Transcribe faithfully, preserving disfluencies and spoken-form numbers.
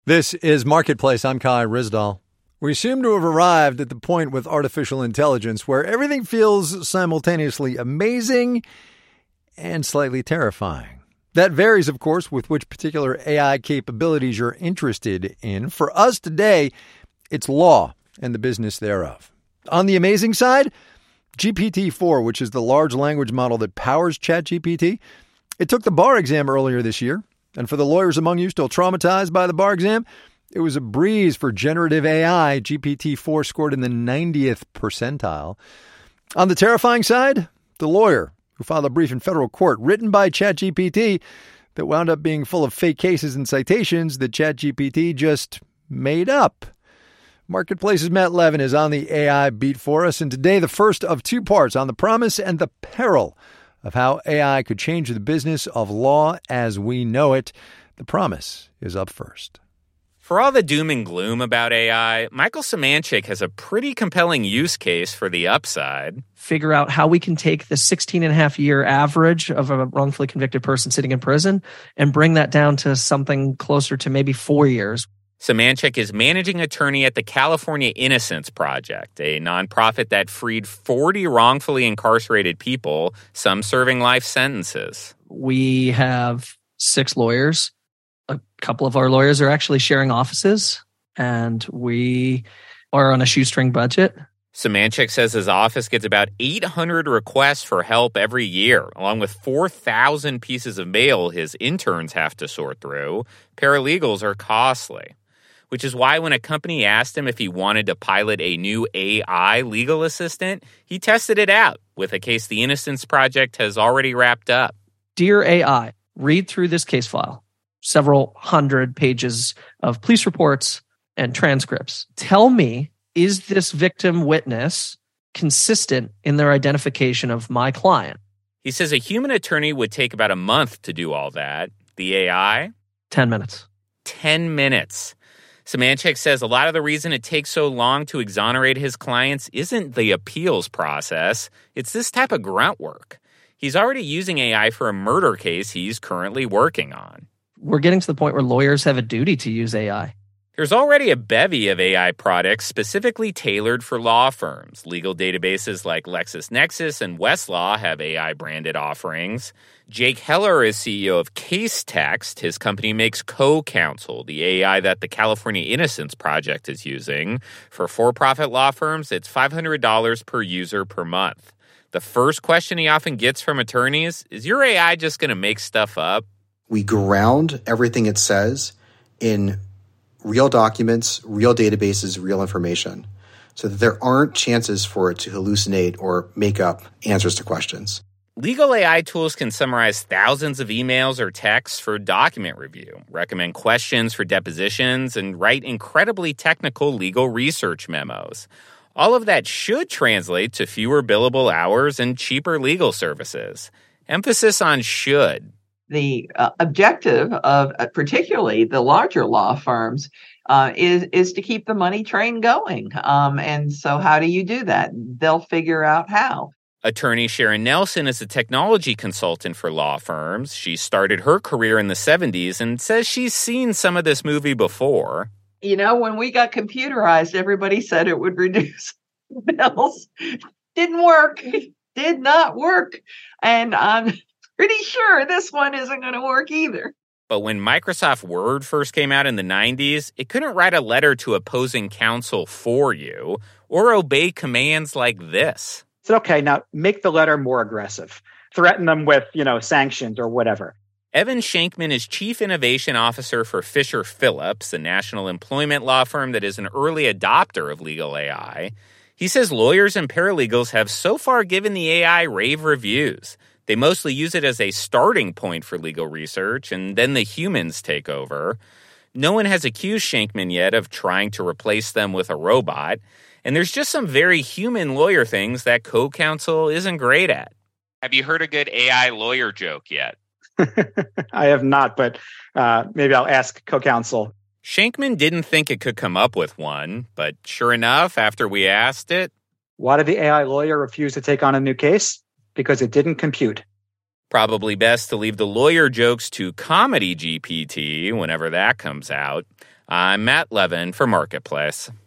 This is Marketplace. I'm Kai Ryssdal. We seem to have arrived at the point with artificial intelligence where everything feels simultaneously amazing and slightly terrifying. That varies, of course, with which particular A I capabilities you're interested in. For us today, it's law and the business thereof. On the amazing side, G P T four, which is the large language model that powers ChatGPT, it took the bar exam earlier this year. And for the lawyers among you still traumatized by the bar exam, it was a breeze for generative A I. G P T four scored in the ninetieth percentile. On the terrifying side, the lawyer who filed a brief in federal court written by ChatGPT that wound up being full of fake cases and citations that ChatGPT just made up. Marketplace's Matt Levin is on the A I beat for us, and today the first of two parts on the promise and the peril of how A I could change the business of law as we know it. The promise is up first. For all the doom and gloom about A I, Michael Semanchik has a pretty compelling use case for the upside. Figure out how we can take the sixteen and a half year average of a wrongfully convicted person sitting in prison and bring that down to something closer to maybe four years. Semanchik is managing attorney at the California Innocence Project, a nonprofit that freed forty wrongfully incarcerated people, some serving life sentences. We have six lawyers. A couple of our lawyers are actually sharing offices, and we are on a shoestring budget. Semanchik says his office gets about eight hundred requests for help every year, along with four thousand pieces of mail his interns have to sort through. Paralegals are costly. Which is why when a company asked him if he wanted to pilot a new A I legal assistant, he tested it out with a case the Innocence Project has already wrapped up. Dear A I, read through this case file. Several hundred pages of police reports and transcripts. Tell me, is this victim witness consistent in their identification of my client? He says a human attorney would take about a month to do all that. The A I? Ten minutes. Ten minutes. Semanchik says a lot of the reason it takes so long to exonerate his clients isn't the appeals process. It's this type of grunt work. He's already using A I for a murder case he's currently working on. We're getting to the point where lawyers have a duty to use A I. There's already a bevy of A I products specifically tailored for law firms. Legal databases like LexisNexis and Westlaw have A I-branded offerings. Jake Heller is C E O of Casetext. His company makes CoCounsel, the A I that the California Innocence Project is using. For for-profit law firms, it's five hundred dollars per user per month. The first question he often gets from attorneys is, your A I just going to make stuff up? We ground everything it says in real documents, real databases, real information, so that there aren't chances for it to hallucinate or make up answers to questions. Legal A I tools can summarize thousands of emails or texts for document review, recommend questions for depositions, and write incredibly technical legal research memos. All of that should translate to fewer billable hours and cheaper legal services. Emphasis on should. The uh, objective of uh, particularly the larger law firms uh, is is to keep the money train going. Um, and so how do you do that? They'll figure out how. Attorney Sharon Nelson is a technology consultant for law firms. She started her career in the seventies and says she's seen some of this movie before. You know, when we got computerized, everybody said it would reduce bills. Didn't work. Did not work. And I'm pretty sure this one isn't going to work either. But when Microsoft Word first came out in the nineties, it couldn't write a letter to opposing counsel for you or obey commands like this. Said, okay, now make the letter more aggressive. Threaten them with, you know, sanctions or whatever. Evan Shankman is Chief Innovation Officer for Fisher Phillips, a national employment law firm that is an early adopter of legal A I. He says lawyers and paralegals have so far given the A I rave reviews. They mostly use it as a starting point for legal research, and then the humans take over. No one has accused Shankman yet of trying to replace them with a robot. And there's just some very human lawyer things that CoCounsel isn't great at. Have you heard a good A I lawyer joke yet? I have not, but uh, maybe I'll ask CoCounsel. Shankman didn't think it could come up with one, but sure enough, after we asked it... Why did the A I lawyer refuse to take on a new case? Because it didn't compute. Probably best to leave the lawyer jokes to Comedy G P T whenever that comes out. I'm Matt Levin for Marketplace.